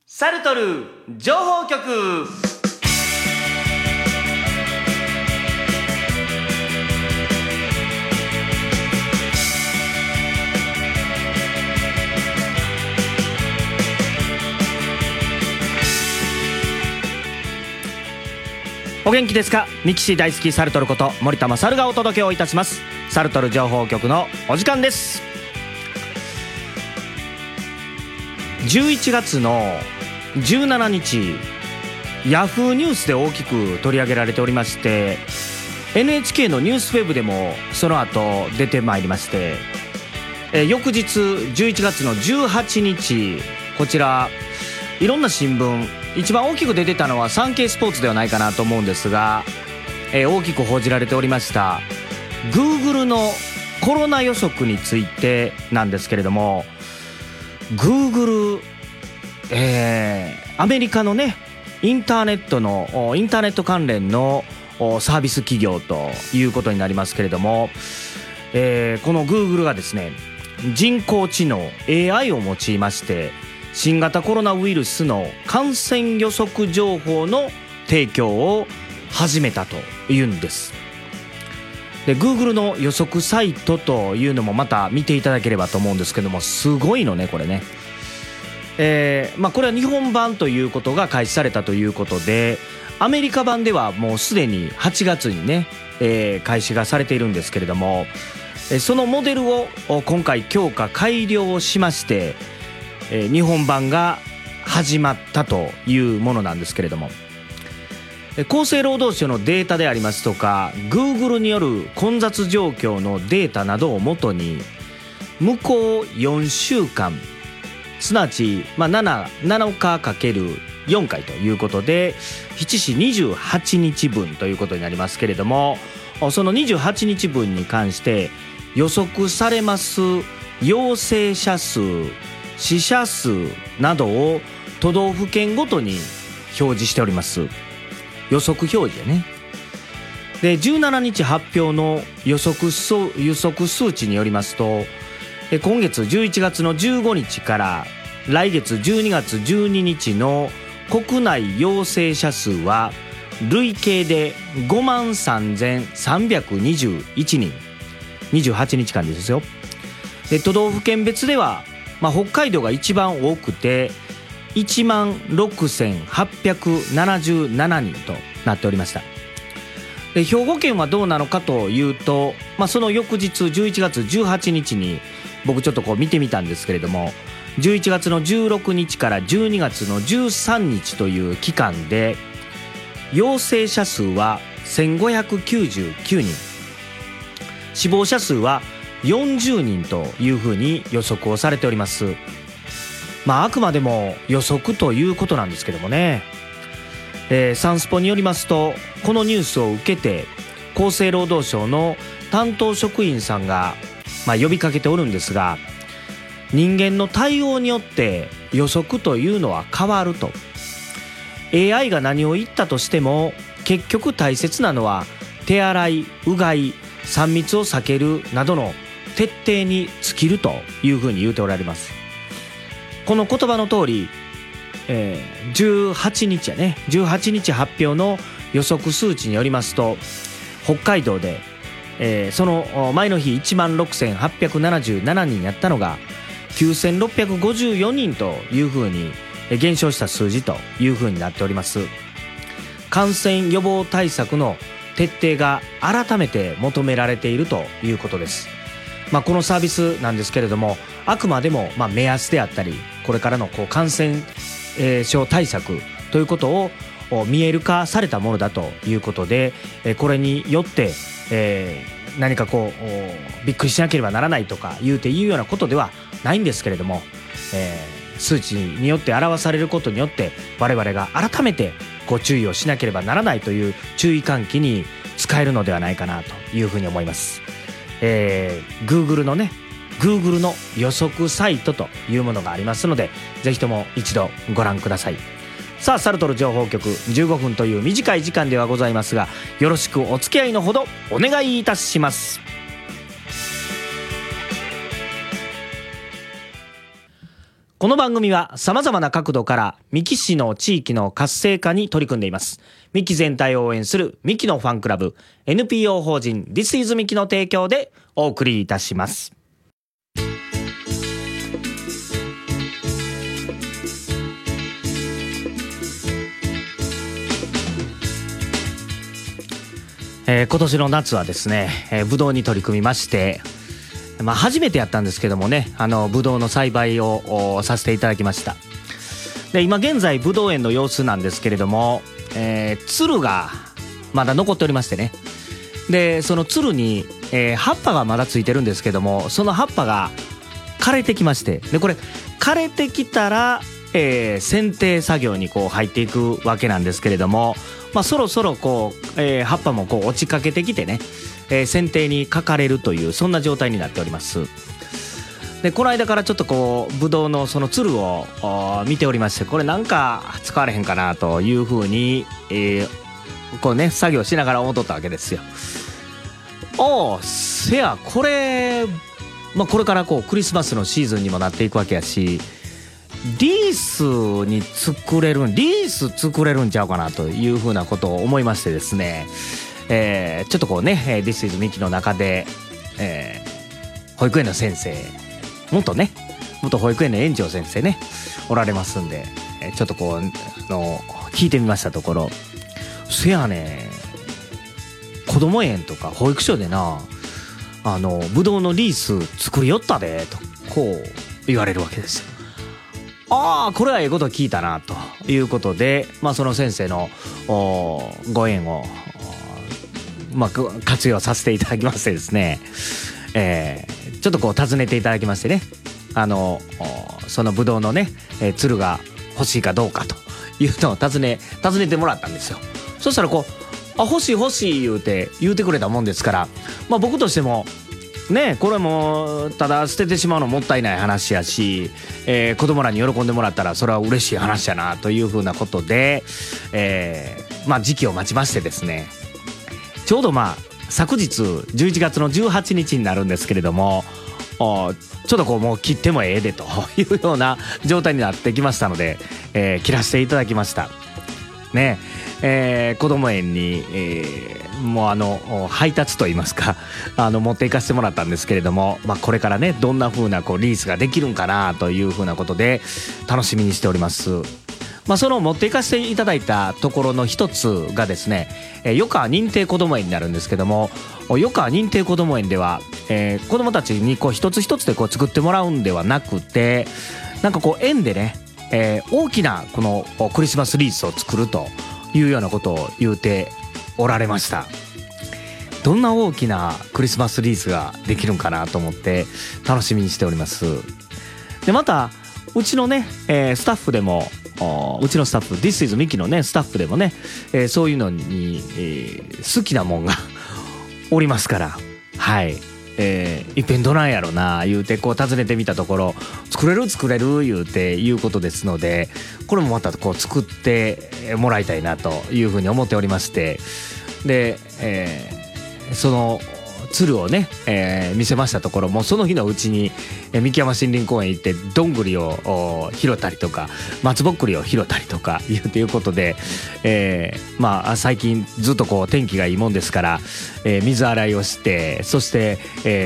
サルトル情報局。お元気ですか？ミキシー大好きサルトルこと森田勝がお届けをいたします。サルトル情報局のお時間です。11月の17日ヤフーニュースで大きく取り上げられておりまして、 NHK のニュースウェブでもその後出てまいりまして、翌日11月の18日こちらいろんな新聞、一番大きく出てたのはサンケイスポーツではないかなと思うんですが、大きく報じられておりました Google のコロナ予測についてなんですけれども、 Google、アメリカのねインターネット関連のサービス企業ということになりますけれども、この Google がですね人工知能 AI を用いまして新型コロナウイルスの感染予測情報の提供を始めたというんです。で Google の予測サイトというのもまた見ていただければと思うんですけども、すごいのねこれね。これは日本版ということが開始されたということで、アメリカ版ではもうすでに8月にね、開始がされているんですけれども、そのモデルを今回強化改良をしまして、日本版が始まったというものなんですけれども、厚生労働省のデータでありますとか Google による混雑状況のデータなどをもとに向こう4週間すなわち7日かける4回ということで7市28日分ということになりますけれども、その28日分に関して予測されます陽性者数、死者数などを都道府県ごとに表示しております。予測表示ね。で17日発表の予測数値によりますと、今月11月の15日から来月12月12日の国内陽性者数は累計で53,321人、28日間ですよ。で都道府県別では、北海道が一番多くて16,877人となっておりました。で兵庫県はどうなのかというと、その翌日11月18日に僕ちょっとこう見てみたんですけれども、11月の16日から12月の13日という期間で陽性者数は1599人、死亡者数は40人というふうに予測をされております。あくまでも予測ということなんですけどもね、サンスポによりますと、このニュースを受けて厚生労働省の担当職員さんが、呼びかけておるんですが、人間の対応によって予測というのは変わると。 AI が何を言ったとしても結局大切なのは手洗い、うがい、3密を避けるなどの徹底に尽きるというふうに言うておられます。この言葉の通り、18日発表の予測数値によりますと、北海道で、その前の日16,877人やったのが9,654人というふうに減少した数字というふうになっております。感染予防対策の徹底が改めて求められているということです。このサービスなんですけれども、あくまでも目安であったり、これからの感染症対策ということを見える化されたものだということで、これによって、何かびっくりしなければならないとかいうようなことではないんですけれども、数値によって表されることによって我々が改めてご注意をしなければならないという注意喚起に使えるのではないかなというふうに思います。Google の予測サイトというものがありますので、ぜひとも一度ご覧ください。さあ、サルトル情報局15分という短い時間ではございますが、よろしくお付き合いのほどお願いいたします。 この番組は様々な角度から三木市の地域の活性化に取り組んでいます。三木全体を応援する三木のファンクラブ NPO 法人 This is 三木の提供でお送りいたします。今年の夏はですね、ブドウに取り組みまして、初めてやったんですけどもね、ブドウの栽培をさせていただきました。で、今現在ブドウ園の様子なんですけれども、つるがまだ残っておりましてね、でそのつるに、葉っぱがまだついてるんですけども、その葉っぱが枯れてきまして、でこれ枯れてきたら、剪定作業にこう入っていくわけなんですけれども、そろそろこう、葉っぱもこう落ちかけてきてね、剪定にかかれるというそんな状態になっております。でこの間からちょっとこうブドウのそのつるを見ておりまして、これなんか使われへんかなというふうに、こうね作業しながら思っとったわけですよ。せやこれ、これからこうクリスマスのシーズンにもなっていくわけやし、リース作れるんちゃうかなというふうなことを思いましてですね、ちょっとこうね This is ミキの中で、保育園の先生元保育園の園長先生ねおられますんで、ちょっとこう聞いてみましたところ、せやね子供園とか保育所でなぶどうのリース作りよったでとこう言われるわけですよ。これはええこと聞いたなということで、その先生のご縁を活用させていただきましてですね、ちょっとこう訪ねていただきましてね、そのブドウのね、つるが欲しいかどうかというのを尋ねてもらったんですよ。そしたらこう欲しい言うてくれたもんですから、僕としてもね、これもただ捨ててしまうのもったいない話やし、子供らに喜んでもらったらそれは嬉しい話やなというふうなことで、時期を待ちましてですね、ちょうど昨日11月の18日になるんですけれども、ちょっとこうもう切ってもええでというような状態になってきましたので、切らせていただきましたね。子供園に、もう配達といいますか持っていかせてもらったんですけれども、これからねどんな風なこうリースができるんかなという風なことで楽しみにしております。その持っていかせていただいたところの一つがですね、余川認定こども園になるんですけども、余川認定こども園では、子どもたちにこう一つ一つでこう作ってもらうんではなくて、なんかこう園でね、大きなこのクリスマスリースを作るというようなことを言うておられました。どんな大きなクリスマスリースができるんかなと思って楽しみにしております。でまたうちのね、スタッフでもうちのスタッフ This is ミキのねスタッフでもね、そういうのに、好きなもんがおりますから、はい、いっぺんどないやろな言うてこう尋ねてみたところ、作れる言うていうことですので、これもまたこう作ってもらいたいなというふうに思っておりまして、で、その鶴をね、見せましたところ、もうその日のうちに三木山森林公園行ってどんぐりを拾ったりとか松ぼっくりを拾ったりとかいうことで、最近ずっとこう天気がいいもんですから、水洗いをして、そして、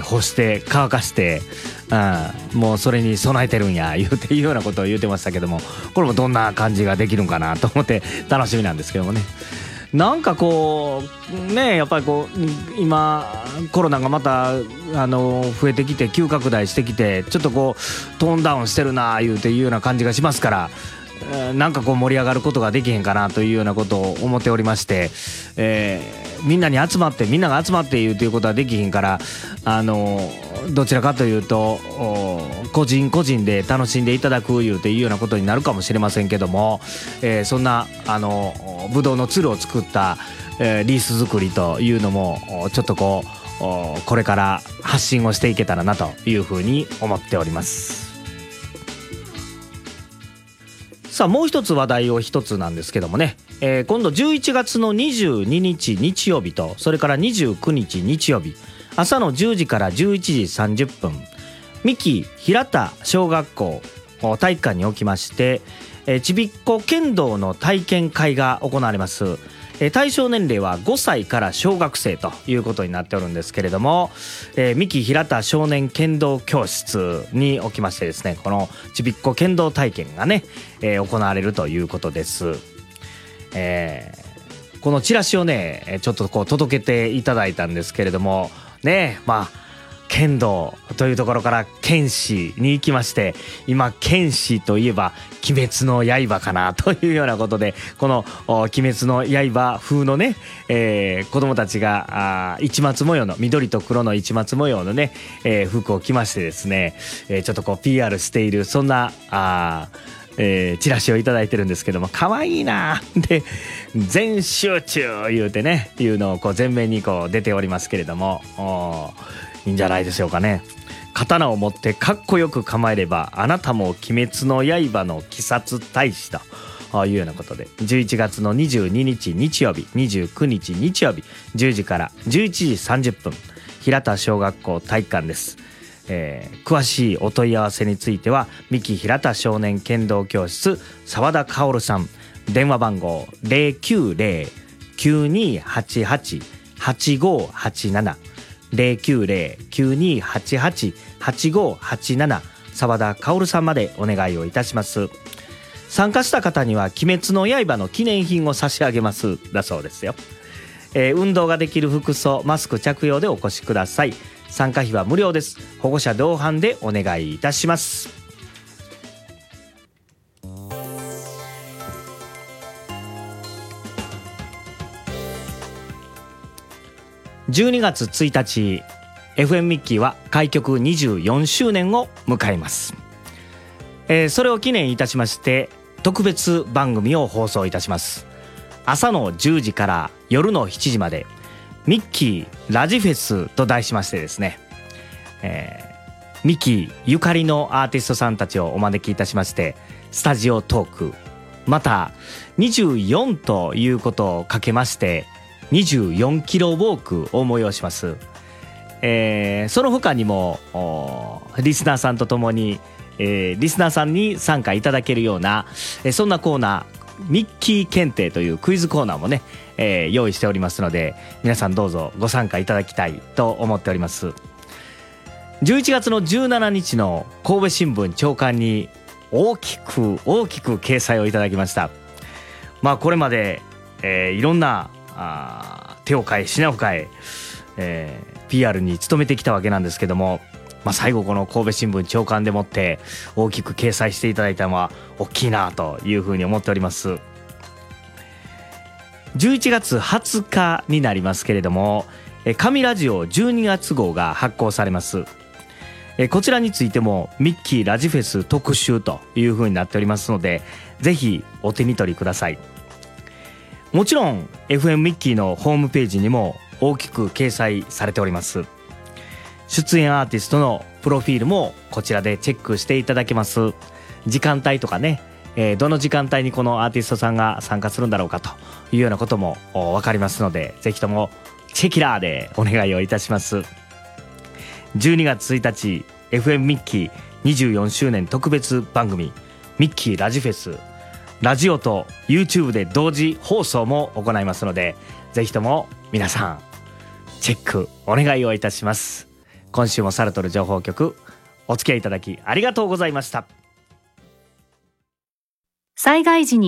干して乾かして、もうそれに備えてるんやいうようなことを言ってましたけども、これもどんな感じができるんかなと思って楽しみなんですけどもね。なんかこうね、やっぱりこう今コロナがまた増えてきて急拡大してきて、ちょっとこうトーンダウンしてるないうような感じがしますから、なんかこう盛り上がることができへんかなというようなことを思っておりまして、みんなが集まって言うということはできへんから、どちらかというと個人で楽しんでいただくいうようなことになるかもしれませんけども、そんなブドウのつるを作った、リース作りというのもちょっとこれから発信をしていけたらなというふうに思っております。さあもう一つ話題を一つなんですけどもね、今度11月の22日日曜日と、それから29日日曜日朝の10時から11時30分、三木平田小学校体育館におきまして、ちびっこ剣道の体験会が行われます。対象年齢は5歳から小学生ということになっておるんですけれども、三木平田少年剣道教室におきましてですね、このちびっこ剣道体験がね、行われるということです。このチラシをねちょっとこう届けていただいたんですけれどもね、剣道というところから剣士に行きまして、今剣士といえば鬼滅の刃かなというようなことで、この鬼滅の刃風のね、子供たちが市松模様の緑と黒の市松模様のね、服を着ましてですね、ちょっとこう PR しているそんなチラシをいただいてるんですけども、可愛いなで全集中言うてねいうのをこう前面にこう出ておりますけれども、いいんじゃないでしょうかね。刀を持ってかっこよく構えればあなたも鬼滅の刃の鬼殺大使というようなことで、11月の22日日曜日29日日曜日10時から11時30分平田小学校体育館です。詳しいお問い合わせについては三木平田少年剣道教室澤田薫さん、電話番号 090-9288-8587 090-9288-8587 澤田薫さんまでお願いをいたします。参加した方には鬼滅の刃の記念品を差し上げますだそうですよ。運動ができる服装マスク着用でお越しください。参加費は無料です。保護者同伴でお願いいたします。12月1日 FM ミッキーは開局24周年を迎えます。それを記念いたしまして特別番組を放送いたします。朝の10時から夜の7時までミッキーラジフェスと題しましてですね、ミッキーゆかりのアーティストさんたちをお招きいたしまして、スタジオトークまた24ということをかけまして24キロウォークを催します。その他にもリスナーさんとともに、リスナーさんに参加いただけるような、そんなコーナーミッキー検定というクイズコーナーもね、用意しておりますので、皆さんどうぞご参加いただきたいと思っております。11月の17日の神戸新聞朝刊に大きく掲載をいただきました。これまで、いろんな手を変え品を変えPR に努めてきたわけなんですけども、最後この神戸新聞朝刊でもって大きく掲載していただいたのは大きいなというふうに思っております。11月20日になりますけれども、神ラジオ12月号が発行されます。こちらについてもミッキーラジフェス特集というふうになっておりますので、ぜひお手に取りください。もちろん FM ミッキーのホームページにも大きく掲載されております。出演アーティストのプロフィールもこちらでチェックしていただけます。時間帯とかね、どの時間帯にこのアーティストさんが参加するんだろうかというようなことも分かりますので、ぜひともチェキラーでお願いをいたします。12月1日 FM ミッキー24周年特別番組ミッキーラジフェス、ラジオと YouTube で同時放送も行いますので、ぜひとも皆さんチェックお願いをいたします。今週もサルトル情報局お付き合いいただきありがとうございました。 災害時に